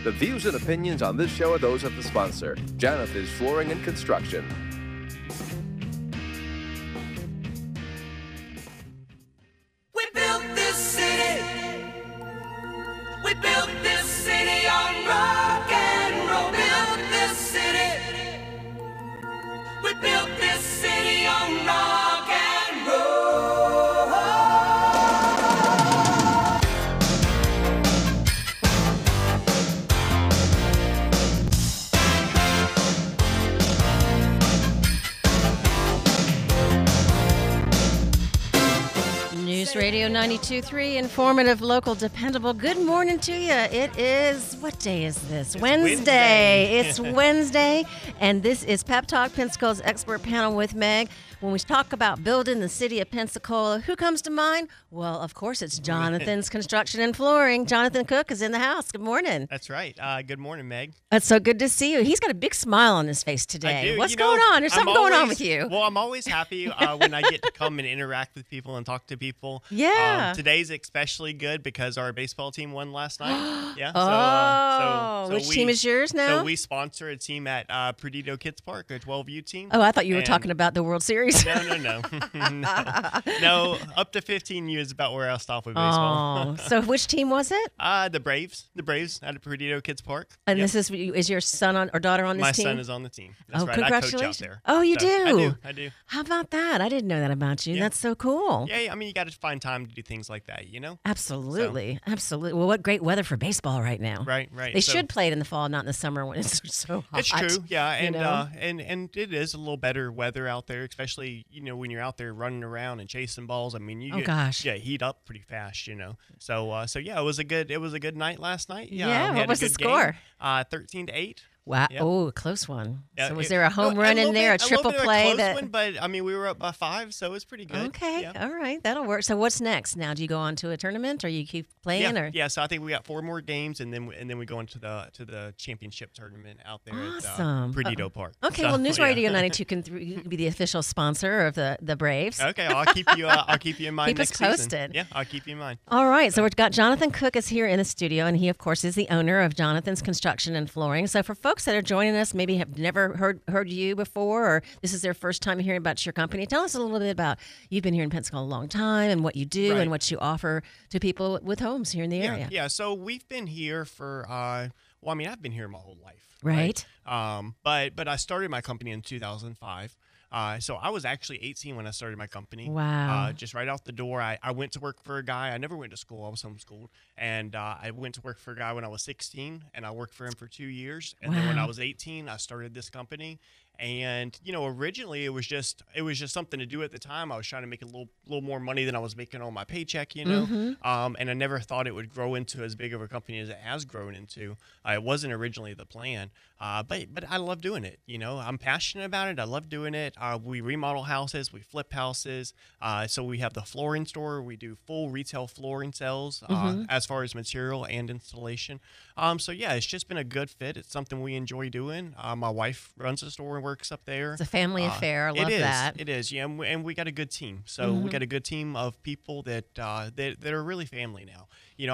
The views and opinions on this show are those of the sponsor, Jonathan's Flooring and Construction. We built this city. We built this city on rock and roll. Built this city. We built this city on rock and roll. News Radio 92.3, informative, local, dependable. Good morning to you. It is, what day is this? Wednesday. It's Wednesday, and this is Pep Talk, Pensacola's expert panel with Meg. When we talk about building the city of Pensacola, who comes to mind? Well, of course, it's Jonathan's Construction and Flooring. Jonathan Cook is in the house. Good morning. That's right. Good morning, Meg. It's so good to see you. He's got a big smile on his face today. I do. What's going on? There's something going on with you. Well, I'm always happy when I get to come and interact with people and talk to people. Yeah. Today's especially good because our baseball team won last night. Yeah. So which team is yours now? So we sponsor a team at Perdido Kids Park, a 12U team. Oh, I thought you were talking about the World Series. No. No, up to 15U is about where I'll stop with baseball. Oh, so which team was it? The Braves at Perdido Kids Park. And this is your son or daughter on this My team? My son is on the team. That's right. Congratulations. I coach out there. Oh, you do? I do. How about that? I didn't know that about you. Yeah. That's so cool. Yeah, I mean, you got to find time to do things like that, you know? Absolutely. Absolutely. Well, what great weather for baseball right now. Right. They should play it in the fall, not in the summer when it's so hot. It's true, yeah, and and it is a little better weather out there, especially when you're out there running around and chasing balls. I mean, you heat up pretty fast, So yeah, it was a good night last night. Yeah, what was the score? 13-8. Wow! Yep. Oh, close one. Yeah, so was there a home run in there, a triple play? A close one, but I mean, we were up by 5, so it was pretty good. Okay, yeah. All right, that'll work. So what's next? Now, do you go on to a tournament, or you keep playing? Yeah. So I think we got 4 more games, and then we go into the championship tournament out there awesome. at Perdido Park. Okay, well, News Radio 92 can be the official sponsor of the Braves. Okay, I'll keep you in mind. Keep us next posted. Season. Yeah, I'll keep you in mind. All right, so we've got Jonathan Cook is here in the studio, and he, of course, is the owner of Jonathan's Construction and Flooring. So for folks that are joining us, maybe have never heard you before, or this is their first time hearing about your company, tell us a little bit about, you've been here in Pensacola a long time, and what you do and what you offer to people with homes here in the area. Yeah, so we've been here for, I've been here my whole life. Right. But I started my company in 2005. So I was actually 18 when I started my company. Wow. Just right out the door, I went to work for a guy. I never went to school. I was homeschooled. And I went to work for a guy when I was 16, and I worked for him for 2 years. And then when I was 18, I started this company. And originally it was just something to do at the time. I was trying to make a little more money than I was making on my paycheck, And I never thought it would grow into as big of a company as it has grown into. It wasn't originally the plan, but I love doing it. I'm passionate about it. I love doing it. We remodel houses, we flip houses. So we have the flooring store. We do full retail flooring sales as far as material and installation. So yeah, it's just been a good fit. It's something we enjoy doing. My wife runs the store and works up there. It's a family affair. I love that. It is. Yeah, and we got a good team. So we got a good team of people that are really family now.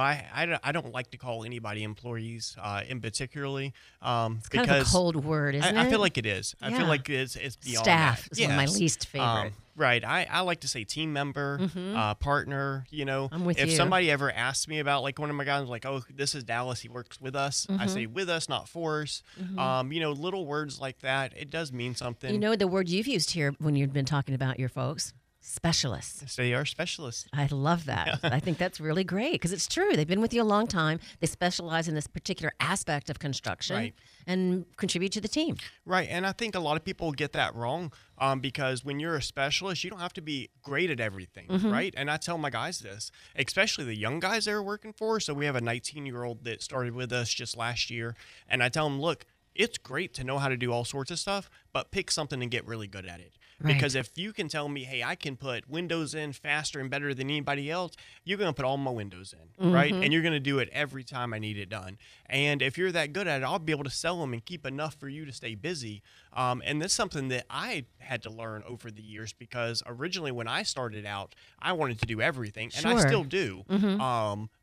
I don't like to call anybody employees in particularly it's because kind of a cold word, isn't it? I feel like it is. I feel like it's beyond staff that. is one of my least favorite. Right. I like to say team member, partner, I'm with you. If somebody ever asks me about, like, one of my guys, like, oh, this is Dallas, he works with us. I say with us, not for us. Little words like that, it does mean something. The word you've used here when you've been talking about your folks? Specialists. So they are specialists. I love that. I think that's really great because it's true. They've been with you a long time. They specialize in this particular aspect of construction and contribute to the team. Right. And I think a lot of people get that wrong because when you're a specialist, you don't have to be great at everything, right? And I tell my guys this, especially the young guys that are working for us. So we have a 19-year-old that started with us just last year. And I tell them, look, it's great to know how to do all sorts of stuff, but pick something and get really good at it. Right. Because if you can tell me, hey, I can put windows in faster and better than anybody else, you're going to put all my windows in, right? And you're going to do it every time I need it done. And if you're that good at it, I'll be able to sell them and keep enough for you to stay busy. And that's something that I had to learn over the years because originally when I started out, I wanted to do everything, and I still do.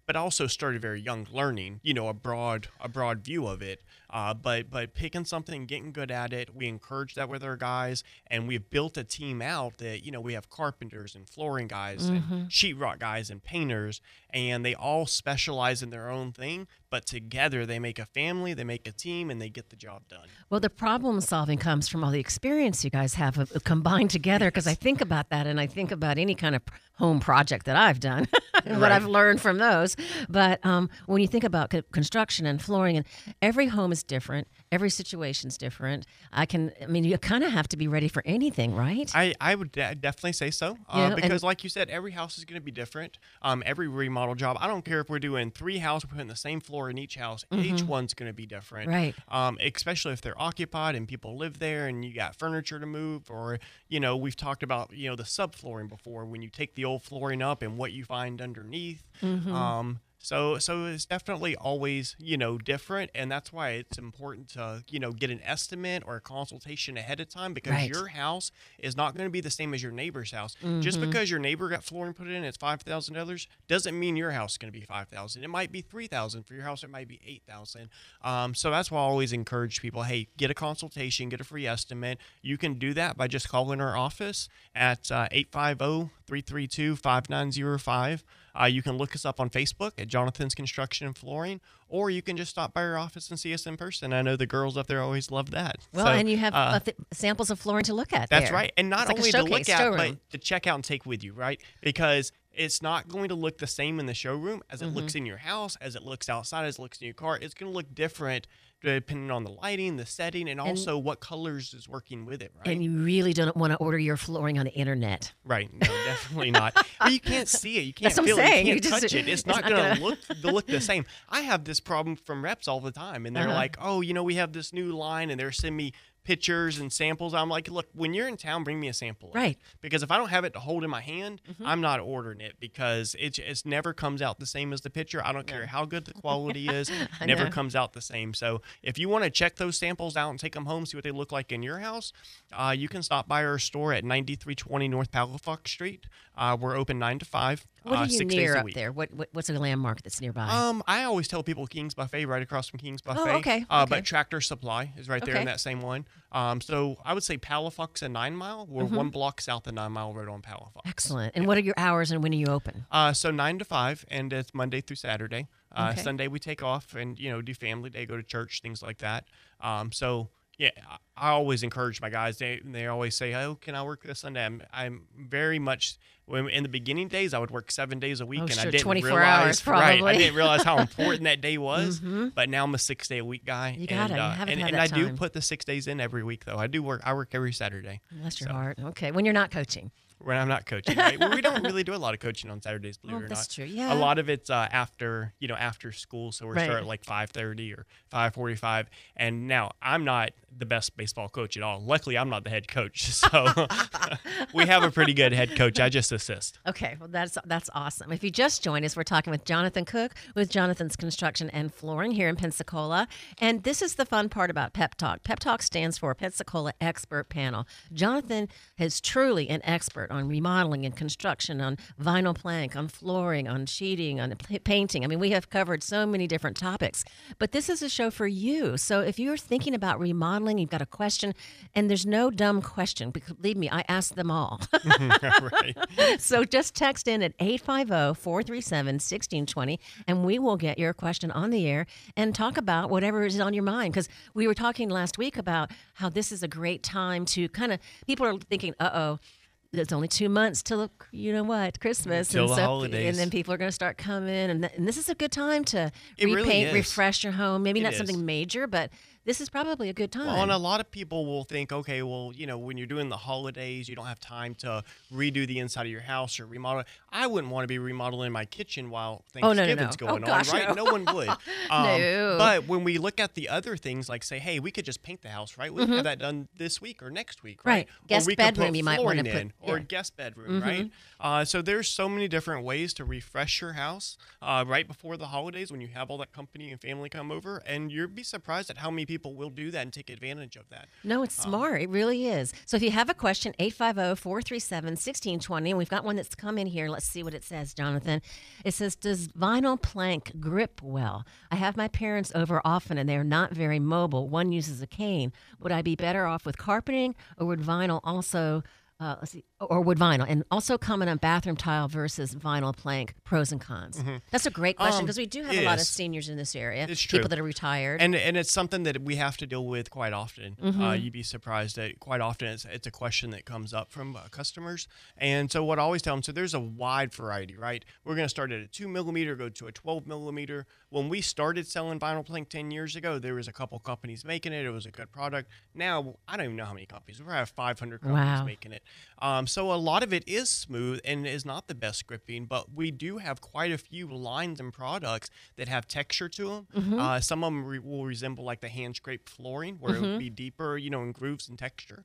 but also started very young, learning, a broad view of it. But picking something, getting good at it, we encourage that with our guys, and we've built a team out that, we have carpenters and flooring guys and sheetrock guys and painters, and they all specialize in their own thing, but together they make a family, they make a team, and they get the job done. Well, the problem solving comes from all the experience you guys have of combined together, because I think about that, and I think about any kind of home project that I've done and what I've learned from those. But when you think about construction and flooring, and every home is different, every situation's different. You kind of have to be ready for anything, right? I would definitely say so, because like you said, every house is going to be different. Every remodel job, I don't care if we're doing 3 houses, we're putting the same floor in each house, each one's going to be different. Right. Especially if they're occupied and people live there and you got furniture to move, or, we've talked about, the subflooring before, when you take the old flooring up and what you find underneath. So it's definitely always, different, and that's why it's important to, get an estimate or a consultation ahead of time, because your house is not going to be the same as your neighbor's house. Just because your neighbor got flooring put in, it's $5,000, doesn't mean your house is going to be $5,000. It might be $3,000 for your house. It might be $8,000. So that's why I always encourage people, hey, get a consultation, get a free estimate. You can do that by just calling our office at 850-332-5905. You can look us up on Facebook at Jonathan's Construction and Flooring, or you can just stop by our office and see us in person. I know the girls up there always love that. Well, and you have samples of flooring to look at That's there. right. And not it's only like to look at, showroom. but to check out and take with you, right? Because it's not going to look the same in the showroom as it looks in your house, as it looks outside, as it looks in your car. It's going to look different depending on the lighting, the setting, and also what colors is working with it, right? And you really don't want to order your flooring on the internet. Right. No, definitely not. But you can't see it. You can't That's feel what I'm it. saying. You can't You touch just- it. It's not going to look the same. I have this problem from reps all the time, and they're like, oh, we have this new line, and they're sending me pictures and samples. I'm like, look, when you're in town, bring me a sample. Right. Because if I don't have it to hold in my hand, I'm not ordering it, because it never comes out the same as the picture. I don't care how good the quality is. It never comes out the same. So if you want to check those samples out and take them home, see what they look like in your house, you can stop by our store at 9320 North Palafox Street. We're open 9 to 5. What are you 6 near days a up week. there? What's a landmark that's nearby? I always tell people King's Buffet, right across from King's Buffet. okay. But Tractor Supply is right there in Okay. that same one. So I would say Palafox and 9 Mile. We're 1 block south of 9 Mile Road on Palafox. Excellent. And what are your hours and when are you open? So 9 to 5, and it's Monday through Saturday. Okay. Sunday we take off and, do family day, go to church, things like that. So yeah, I always encourage my guys. They always say, "Oh, can I work this Sunday?" I'm very much. In the beginning days, I would work 7 days a week, and sure, I didn't 24 realize. hours, probably. Right, I didn't realize how important that day was. But now I'm a 6-day-a-week guy. You got it. You haven't had and that I do time. put the 6 days in every week, though. I work every Saturday. Bless your heart. Okay. When you're not coaching. When I'm not coaching, right? Well, we don't really do a lot of coaching on Saturdays, believe it or that's not. true. Yeah. A lot of it's after school, so we're Right. start at like 5:30 or 5:45. And now I'm not the best baseball coach at all. Luckily, I'm not the head coach, so we have a pretty good head coach. I just assist. Okay, well that's awesome. If you just joined us, we're talking with Jonathan Cook with Jonathan's Construction and Flooring here in Pensacola. And this is the fun part about Pep Talk. Pep Talk stands for Pensacola Expert Panel. Jonathan is truly an expert on remodeling and construction, on vinyl plank, on flooring, on sheeting, on painting. I mean, we have covered so many different topics. But this is a show for you. So if you're thinking about remodeling, you've got a question, and there's no dumb question, because believe me, I ask them all. Right. So just text in at 850-437-1620, and we will get your question on the air and talk about whatever is on your mind. Because we were talking last week about how this is a great time to people are thinking, it's only 2 months till Christmas, Till the holidays. and then people are going to start coming, and this is a good time to It really repaint, is. refresh your home. Maybe It not is. something major, but this is probably a good time. Well, and a lot of people will think, okay, well, when you're doing the holidays, you don't have time to redo the inside of your house or remodel. I wouldn't want to be remodeling my kitchen while Oh, no, no, Thanksgiving's no. going Oh, gosh, on, right? no. No one would. No. But when we look at the other things, like say, hey, we could just paint the house, right? We can have that done this week or next week, Right. right? Guest or we could bedroom put you might wanna flooring put- in, or yeah. guest bedroom, right? So there's so many different ways to refresh your house right before the holidays when you have all that company and family come over, and you'd be surprised at how many people people will do that and take advantage of that. No, it's smart. It really is. So if you have a question, 850-437-1620. And we've got one that's come in here. Let's see what it says, Jonathan. It says, does vinyl plank grip well? I have my parents over often, and they're not very mobile. One uses a cane. Would I be better off with carpeting, or would vinyl also... or wood vinyl, and also comment on bathroom tile versus vinyl plank, pros and cons. That's a great question because we do have a lot of seniors in this area. It's true. People that are retired. And it's something that we have to deal with quite often. You'd be surprised that quite often it's a question that comes up from customers. And so what I always tell them, so there's a wide variety, right? We're going to start at a 2 millimeter, go to a 12 millimeter. When we started selling vinyl plank 10 years ago, there was a couple companies making it. It was a good product. Now, I don't even know how many companies. We have 500 companies making it. So a lot of it is smooth and is not the best gripping, but we do have quite a few lines and products that have texture to them. Some of them will resemble like the hand scraped flooring, where it would be deeper, in grooves and texture.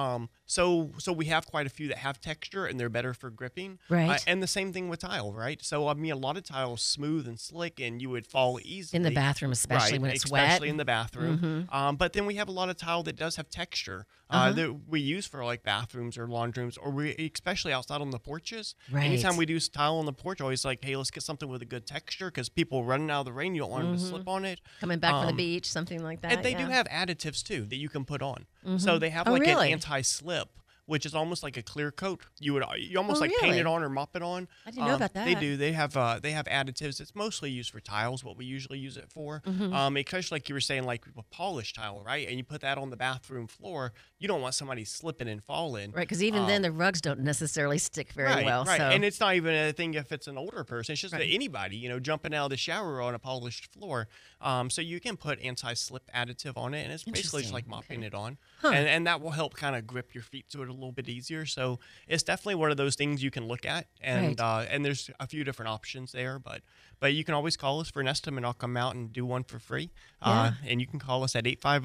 So we have quite a few that have texture and they're better for gripping. Right. And the same thing with tile, right? So I mean, a lot of tiles smooth and slick, and you would fall easily in the bathroom, especially when it's wet. Especially in the bathroom. But then we have a lot of tile that does have texture that we use for like bathrooms or laundry rooms, or we especially outside on the porches. Right. Anytime we do tile on the porch, always like, hey, let's get something with a good texture, because people running out of the rain, you don't want them to slip on it. Coming back from the beach, something like that. And they do have additives too that you can put on. So they have an anti-slip, which is almost like a clear coat. You almost paint it on or mop it on. I didn't know about that. They do. They have additives. It's mostly used for tiles, what we usually use it for. Especially like you were saying, like with polished tile, right? And you put that on the bathroom floor. You don't want somebody slipping and falling. Right, because even then the rugs don't necessarily stick very well. Right, so. And it's not even a thing if it's an older person. It's just that anybody, jumping out of the shower on a polished floor. So you can put anti-slip additive on it, and it's basically just like mopping it on. And that will help kind of grip your feet to it a little bit easier. So it's definitely one of those things you can look at, and and there's a few different options there, but you can always call us for an estimate. I'll come out and do one for free. And you can call us at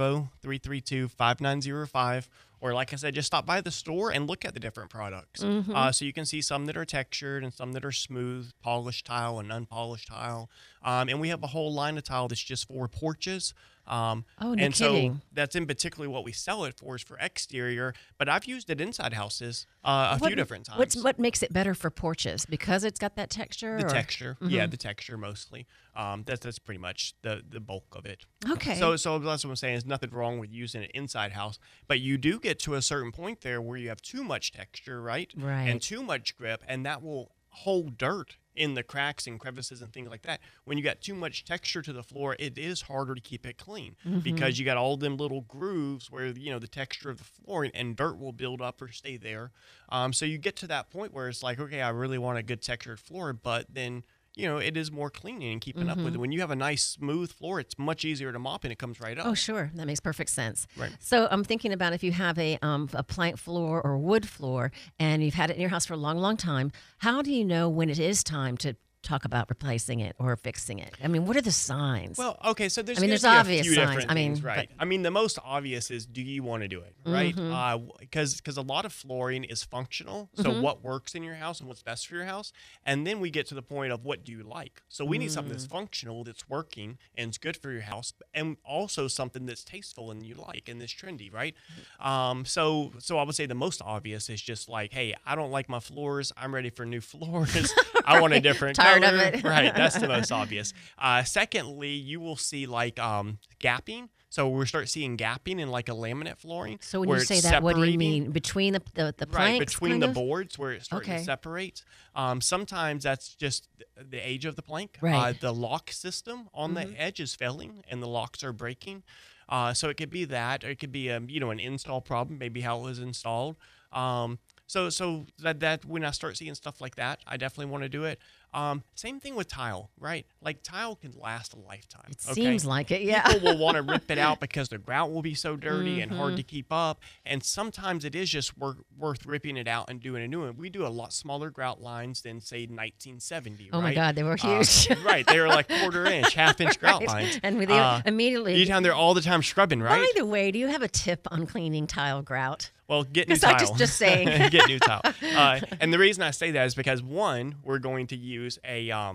850-332-5905. Or like I said, just stop by the store and look at the different products. So you can see some that are textured and some that are smooth, polished tile and unpolished tile. And we have a whole line of tile that's just for porches. No and kidding. So that's in particularly what we sell it for, is for exterior. But I've used it inside houses a few different times. What makes it better for porches? Because it's got that texture? The texture. Yeah, the texture mostly. That's pretty much the bulk of it. Okay. So that's what I'm saying. There's nothing wrong with using it inside house, but you do get to a certain point there where you have too much texture, right? Right. And too much grip, and that will hold dirt in the cracks and crevices and things like that. When you got too much texture to the floor, it is harder to keep it clean because you got all them little grooves where, the texture of the floor and dirt will build up or stay there. So you get to that point where it's like, okay, I really want a good textured floor, but then it is more cleaning and keeping up with it. When you have a nice smooth floor, it's much easier to mop and it comes right up. Oh, sure. That makes perfect sense. Right. So I'm thinking about if you have a plank floor or wood floor and you've had it in your house for a long, long time, how do you know when it is time to talk about replacing it or fixing it? I mean, what are the signs? Well, okay, so there's there's gonna be obvious a few signs. different things, right? I mean, the most obvious is, do you want to do it, right? Because a lot of flooring is functional. So what works in your house and what's best for your house, and then we get to the point of what do you like. So we need something that's functional, that's working, and it's good for your house, and also something that's tasteful and you like and that's trendy, right? So I would say the most obvious is just like, hey, I don't like my floors. I'm ready for new floors. I want a different Tired color. of it. Right, that's the most obvious. Secondly, you will see like gapping. So we'll start seeing gapping in like a laminate flooring. So when where you say it's that, what do you separating. mean? Between the planks? Right, between kind the of? boards where it's starting to separate. Sometimes that's just the age of the plank. Right. The lock system on the edge is failing and the locks are breaking. So it could be that, or it could be an install problem, maybe how it was installed. So that when I start seeing stuff like that, I definitely want to do it. Same thing with tile, right? Like tile can last a lifetime. It seems like it, yeah. People will want to rip it out because the grout will be so dirty and hard to keep up. And sometimes it is just worth ripping it out and doing a new one. We do a lot smaller grout lines than, say, 1970, Oh, right? my God, they were huge. Right, they were like quarter-inch, half-inch grout lines. And we immediately... You're down there all the time scrubbing, right? By the way, do you have a tip on cleaning tile grout? Well, get new Because tile. I'm just saying. Get new tile. And the reason I say that is because, one, we're going to use a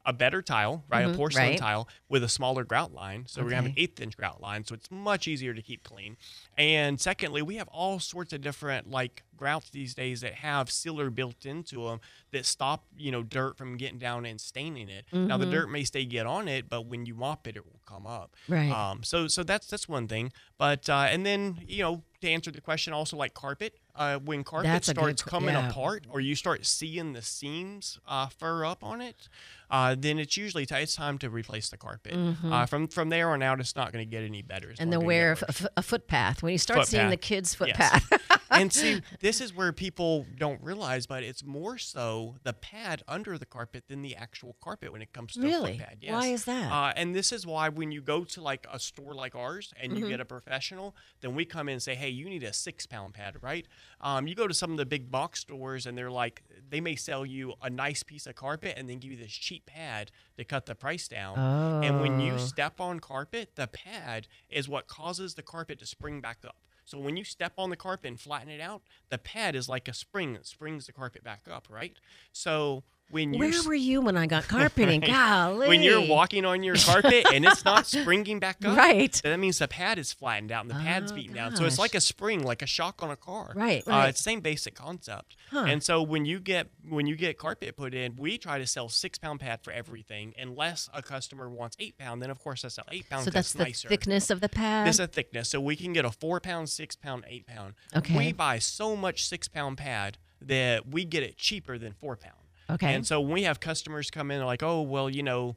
a better tile, right? A porcelain right. tile with a smaller grout line. So we're going to have an Okay. 1/8 grout line. So it's much easier to keep clean. And secondly, we have all sorts of different like grouts these days that have sealer built into them that stop, dirt from getting down and staining it. Now the dirt may get on it, but when you mop it, it will come up. Right. So that's one thing. But and then to answer the question, also like carpet, when carpet That's a good starts coming yeah. apart, or you start seeing the seams fur up on it, then it's usually it's time to replace the carpet. From there on out, it's not going to get any better. It's And the only gonna wear get of worse. a footpath. When you start seeing Footpath. the kids' Yes. footpath. And see, this is where people don't realize, but it's more so the pad under the carpet than the actual carpet when it comes to Really? a footpad. Yes. Why is that? And this is why when you go to like a store like ours and you get a professional, then we come in and say, hey, you need a 6-pound pad, right? You go to some of the big box stores and they're like, they may sell you a nice piece of carpet and then give you this cheap pad to cut the price down. And when you step on carpet, the pad is what causes the carpet to spring back up. So when you step on the carpet and flatten it out, the pad is like a spring that springs the carpet back up, right? So when you Where were you when I got carpeting? Right. Golly. when you're walking on your carpet and it's not springing back up, Right. that means the pad is flattened out and the pad's beaten down. So it's gosh. like a spring, like a shock on a car. Right, right. It's the same basic concept. Huh. And so when you get carpet put in, we try to sell 6-pound pad for everything, unless a customer wants 8-pound. Then of course I sell 8-pound. So that's the nicer. thickness of the pad? This is a thickness. So we can get a 4-pound, 6-pound, 8-pound. Okay. We buy so much 6-pound pad that we get it cheaper than 4-pound. Okay. And so when we have customers come in, they're like, oh, well,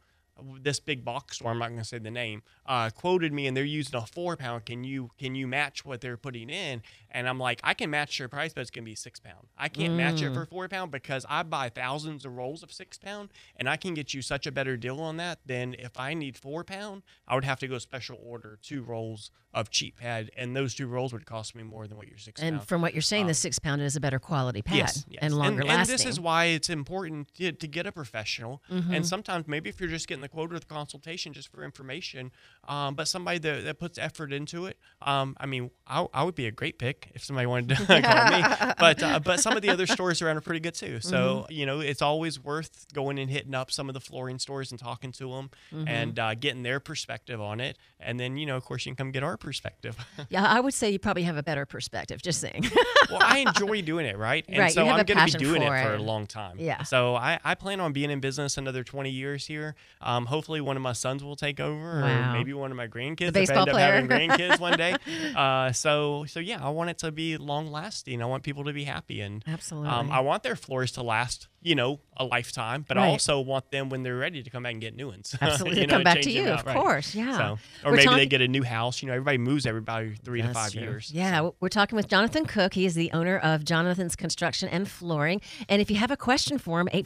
this big box store, I'm not going to say the name, quoted me and they're using a 4-pound. Can you match what they're putting in? And I'm like, I can match your price, but it's going to be 6-pound. I can't match it for 4-pound because I buy thousands of rolls of 6-pound and I can get you such a better deal on that than if I need 4-pound, I would have to go special order 2 rolls of cheap pad, and those 2 rolls would cost me more than what your 6-pound. And from what you're saying, the 6-pound is a better quality pad Yes. and longer lasting. And this is why it's important to get a professional. And sometimes maybe if you're just getting the quote or the consultation just for information, but somebody that puts effort into it. I mean, I would be a great pick if somebody wanted to call me. But some of the other stores around are pretty good too. So it's always worth going and hitting up some of the flooring stores and talking to them and getting their perspective on it. And then of course you can come get our perspective. Yeah, I would say you probably have a better perspective, just saying. Well, I enjoy doing it, right? And Right, so you have I'm a going to be passion doing it for for it. a long time. Yeah. So I plan on being in business another 20 years here. Hopefully one of my sons will take over, Wow. or maybe one of my grandkids. The baseball if I end up player. having grandkids one day. So yeah, I want it to be long lasting. I want people to be happy, and Absolutely. I want their floors to last, a lifetime. But I Right. also want them when they're ready to come back and get new ones. Absolutely. and Come back to change them you, out, of right. course. Yeah. So, or We're maybe they talking- get a new house. Everybody moves everybody 3 to That's 5 true. years. Yeah, we're talking with Jonathan Cook. He is the owner of Jonathan's Construction and Flooring. And if you have a question for him,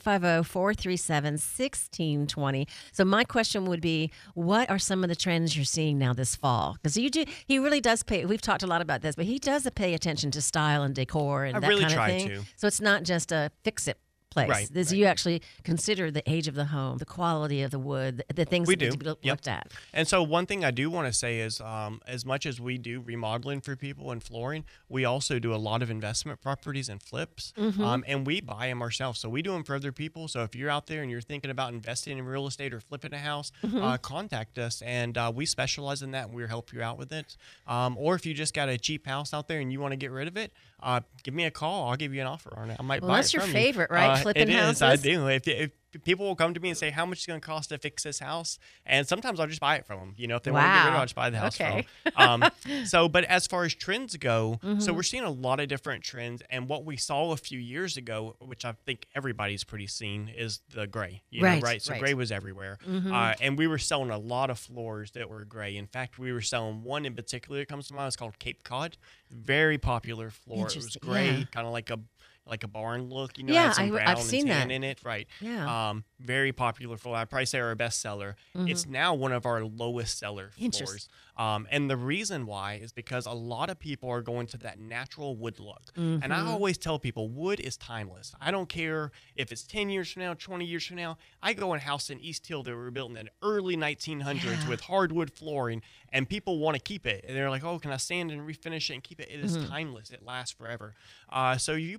850-437-1620. So my question would be, what are some of the trends you're seeing now this fall? Because he really does pay. We've talked a lot about this, but he does pay attention to style and decor and I that really kind of try thing. to. So it's not just a fix-it place. Right, This, right. You actually consider the age of the home, the quality of the wood, the things We that need do. to be Yep. looked at. And so one thing I do want to say is, as much as we do remodeling for people and flooring, we also do a lot of investment properties and flips, and we buy them ourselves. So we do them for other people. So if you're out there and you're thinking about investing in real estate or flipping a house, contact us, and we specialize in that, and we'll help you out with it. Or if you just got a cheap house out there and you want to get rid of it, give me a call. I'll give you an offer on it. I might Well, buy that's it your from favorite, you. right? Flipping it is. houses? I do. If people will come to me and say, how much is it going to cost to fix this house? And sometimes I'll just buy it from them. If they want to get rid of it, Wow. I'll just buy the house Okay. from them. But as far as trends go, so we're seeing a lot of different trends. And what we saw a few years ago, which I think everybody's pretty seen, is the gray. Right, So right. gray was everywhere. And we were selling a lot of floors that were gray. In fact, we were selling one in particular that comes to mind. It's called Cape Cod. Very popular floor. It was Interesting, gray, yeah. kind of like a barn look, Yeah, had some I've brown seen and tan that. in it, right? Yeah. Very popular floor. I'd probably say our best seller. It's now one of our lowest seller floors. Interesting. And the reason why is because a lot of people are going to that natural wood look. And I always tell people wood is timeless. I don't care if it's 10 years from now, 20 years from now. I go in a house in East Hill that were built in the early 1900s with hardwood flooring, and people want to keep it. And they're like, oh, can I sand and refinish it and keep it? It is timeless. It lasts forever. So you put gray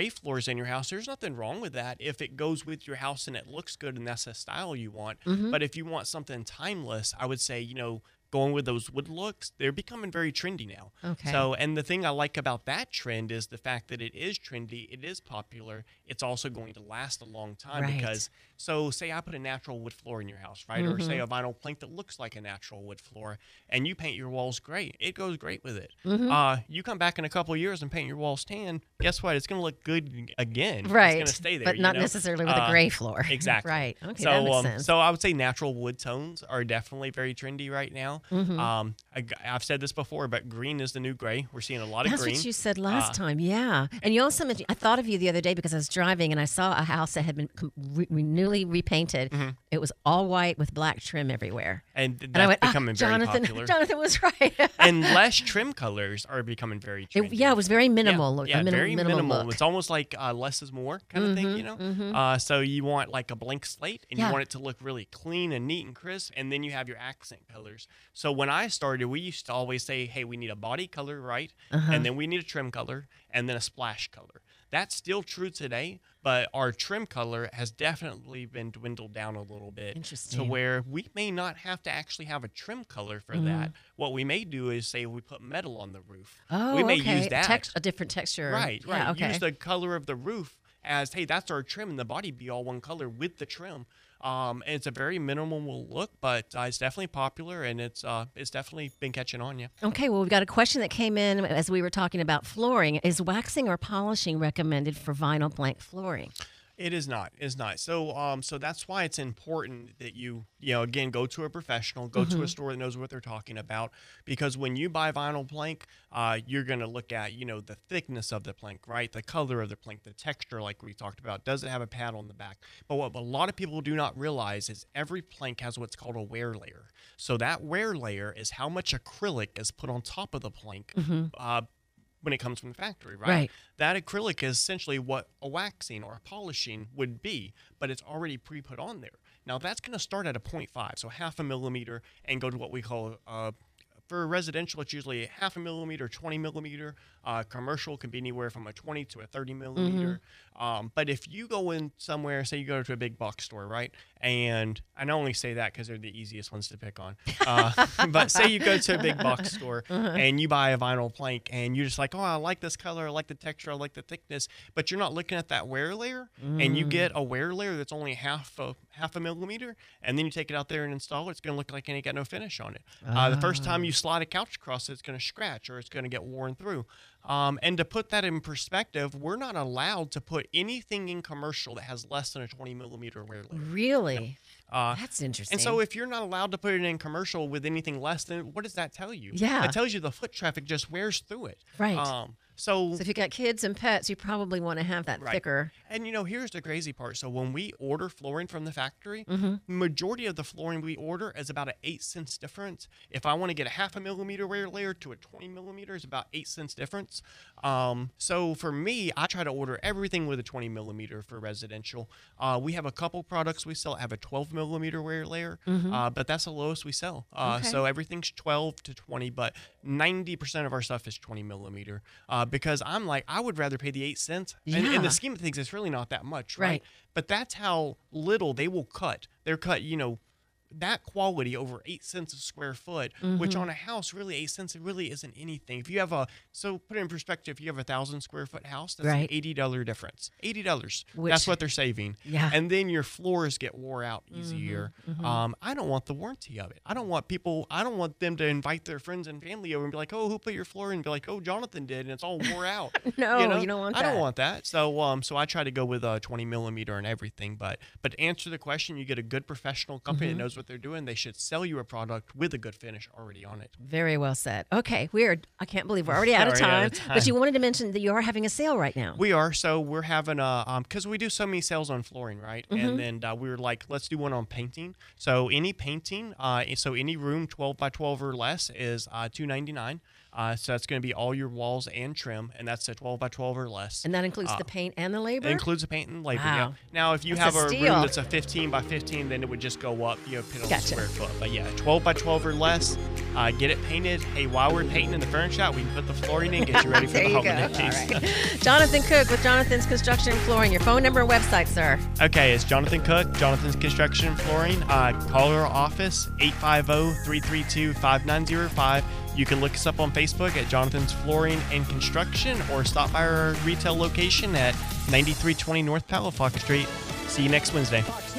gray floors in your house, there's nothing wrong with that if it goes with your house and it looks good and that's the style you want. But if you want something timeless, I would say, going with those wood looks, they're becoming very trendy now. Okay. So, and the thing I like about that trend is the fact that it is trendy, it is popular, it's also going to last a long time Right. because, so say I put a natural wood floor in your house, right? Or say a vinyl plank that looks like a natural wood floor, and you paint your walls gray. It goes great with it. You come back in a couple of years and paint your walls tan, guess what? It's going to look good again. Right. It's going to stay there. But not necessarily with a gray floor. Exactly. Right. Okay, So, that makes sense. so I would say natural wood tones are definitely very trendy right now. I've said this before, but green is the new gray. We're seeing a lot of That's green. what you said last time, yeah. And you also mentioned, I thought of you the other day because I was driving and I saw a house that had been newly repainted. It was all white with black trim everywhere. And that's And I went, becoming very Jonathan, popular. Jonathan was right. And less trim colors are becoming very trendy. It was very minimal. Yeah, very minimal. Look. It's almost like less is more kind of thing, So you want like a blank slate, and you want it to look really clean and neat and crisp, and then you have your accent colors. So when I started, we used to always say, hey, we need a body color, right? And then we need a trim color, and then a splash color. That's still true today, but our trim color has definitely been dwindled down a little bit. Interesting. To where we may not have to actually have a trim color for that. What we may do is say we put metal on the roof. Oh, we may okay. use that. A different texture. Right. Yeah, okay. Use the color of the roof as, hey, that's our trim, and the body be all one color with the trim. And it's a very minimal look, but it's definitely popular, and it's definitely been catching on. Yeah. Okay, well, we've got a question that came in as we were talking about flooring. Is waxing or polishing recommended for vinyl plank flooring? It is not. It's not. So that's why it's important that you again, go to a professional, go to a store that knows what they're talking about, because when you buy vinyl plank, you're going to look at, the thickness of the plank, right? The color of the plank, the texture, like we talked about. Does it have a pad on the back? But what a lot of people do not realize is every plank has what's called a wear layer. So that wear layer is how much acrylic is put on top of the plank. When it comes from the factory, right? Right. That acrylic is essentially what a waxing or a polishing would be, but it's already pre-put on there. Now that's going to start at a 0.5, so half a millimeter, and go to what we call for residential, it's usually half a millimeter, 20 millimeter. Commercial can be anywhere from a 20 to a 30 millimeter. But if you go in somewhere, say you go to a big box store, right? And I only say that because they're the easiest ones to pick on. But say you go to a big box store and you buy a vinyl plank, and you're just like, oh, I like this color, I like the texture, I like the thickness, but you're not looking at that wear layer, and you get a wear layer that's only half a millimeter, and then you take it out there and install it, it's going to look like it ain't got no finish on it. The first time you slide a couch across it, it's going to scratch or it's going to get worn through. And to put that in perspective, we're not allowed to put anything in commercial that has less than a 20 millimeter wear layer. Really? That's interesting. And so if you're not allowed to put it in commercial with anything less than, what does that tell you? Yeah. It tells you the foot traffic just wears through it. Right. So if you got kids and pets, you probably want to have that thicker. And here's the crazy part. So when we order flooring from the factory, majority of the flooring we order is about an 8 cents difference. If I want to get a half a millimeter wear layer to a 20 millimeter, it's about 8 cents difference. So for me, I try to order everything with a 20 millimeter for residential. We have a couple products we sell that have a 12 millimeter wear layer, but that's the lowest we sell. So everything's 12 to 20, but 90% of our stuff is 20 millimeter. Because I'm like, I would rather pay the 8 cents. And in the scheme of things, it's really not that much, right? But that's how little they will cut. They're cut, that quality over 8 cents a square foot, which on a house, really 8 cents, it really isn't anything. If you have so put it in perspective, if you have 1,000 square foot house, that's an $80 difference. $80. That's what they're saving. Yeah. And then your floors get wore out easier. I don't want the warranty of it. I don't want them to invite their friends and family over and be like, oh, who put your floor in? And be like, oh, Jonathan did, and it's all wore out. No, you don't want that. I don't want that. So I try to go with a 20 millimeter and everything. But to answer the question, you get a good professional company that knows what they're doing. They should sell you a product with a good finish already on it. Very well said. Okay, I can't believe we're already out of time. But you wanted to mention that you are having a sale right now. We are. So we're having because we do so many sales on flooring, right? And then we were like, let's do one on painting. So any painting, so any room 12 by 12 or less is $2.99. So that's going to be all your walls and trim, and that's a 12 by 12 or less. And that includes the paint and the labor? It includes the paint and labor, Wow. yeah. Now, if you That's have a a steal. room that's a 15 by 15, then it would just go up, put on Gotcha. the square foot. But yeah, 12 by 12 or less, get it painted. Hey, while we're painting in the furniture shop, we can put the flooring in, get you ready for There the you go. holidays. All right. Jonathan Cook with Jonathan's Construction and Flooring. Your phone number and website, sir. Okay, it's Jonathan Cook, Jonathan's Construction and Flooring. Call our office, 850-332-5905. You can look us up on Facebook at Jonathan's Flooring and Construction, or stop by our retail location at 9320 North Palafox Street. See you next Wednesday.